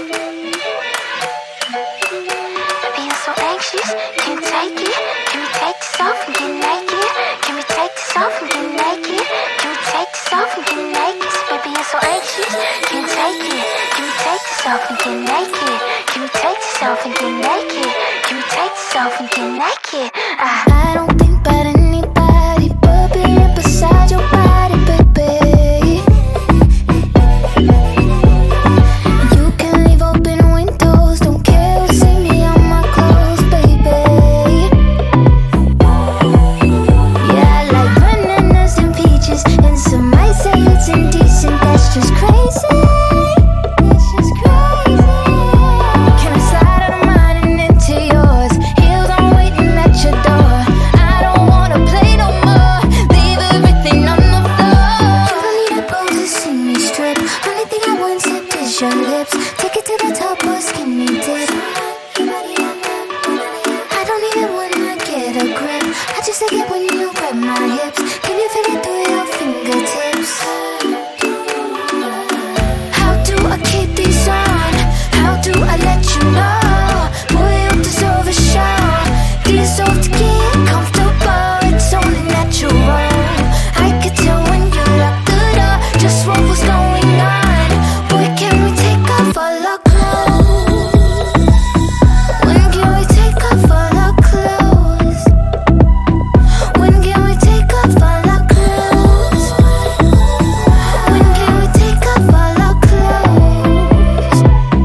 Being so anxious, can't take it. Can we take this off and get naked? Can we take this off and get naked? Can we take this off and get naked? Baby, being so anxious, can't take it. Can we take this off and get naked? Can we take this off and get naked? Can we take this off and get naked? I don't think about anybody but being beside your body, baby. You can leave open windows, don't care who see me on my clothes, baby. Yeah, I like bananas and peaches, and some might say it's indecent. That's just crazy. That's just crazy. Can I slide out of mine and into yours? Heels on waiting at your door. I don't wanna play no more. Leave everything on the floor. You don't need a pose to see me strip. Only thing I want sip is your lips. Take it to the top or skinny dip. I don't need it when I get a grip. I just like it when you grab my hips. Can you feel it through your fingertips? How do I keep these on? How do I let you know? Boy, you deserve a show. Deserve to get comfortable. It's only natural. I could tell when you locked the door just what was going on. Boy, can we take off all our clothes? When can we take off all our clothes? When can we take off all our clothes? When can we take off all our clothes?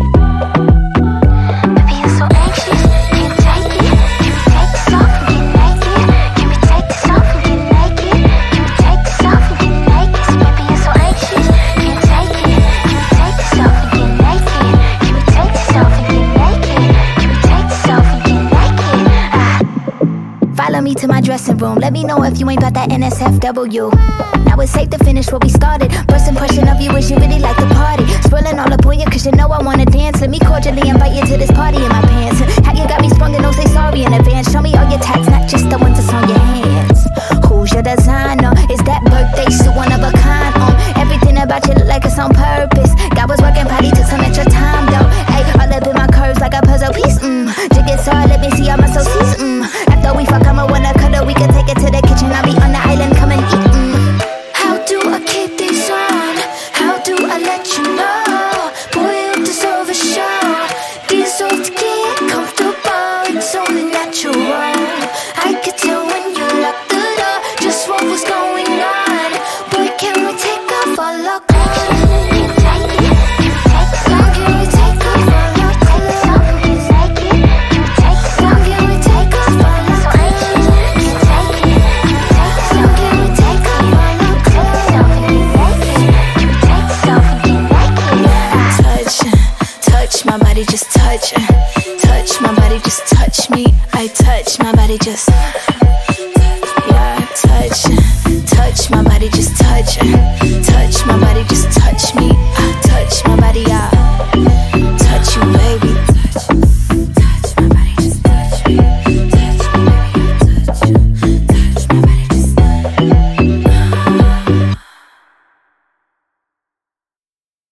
Being so anxious, can't take it. Can we take this off and get naked? Can we take this off and get naked? Can we take this off and get naked? Baby, you're so anxious, can't take it. Can we take this off and get naked? Can we take this off and get naked? Can we take this off and get naked? Follow me to my dressing room. Let me know if you ain't about that NSFW. Now it's safe to finish what we started. First impression of you is you really like the party. Spoiling all up on you cause you know I wanna dance. Let me cordially invite you to this party in my pants. How you got me sprung and don't say sorry in advance. Show me all your tats, not just the ones that's on your hands. Who's your designer? Is that birthday suit one of a kind? Everything about you look like it's on purpose. God was working, probably took some extra time though. Ay, all up in my curves like a puzzle piece. Jigsaw, let me see all my associates. After we fuck, I'ma wanna cuddle. We can take it to the kitchen. I'll be on the island, come and eat. How do I keep these on? How do I let you know? Boy, you deserve a show. Deserve to get comfortable. It's only natural. I could tell when you locked the door just what was going on. Boy, can we take off all our clothes? My body just touch my body, just touch me. I touch my body, just yeah, touch my body, just touch my body, just touch me. I touch my body, yeah.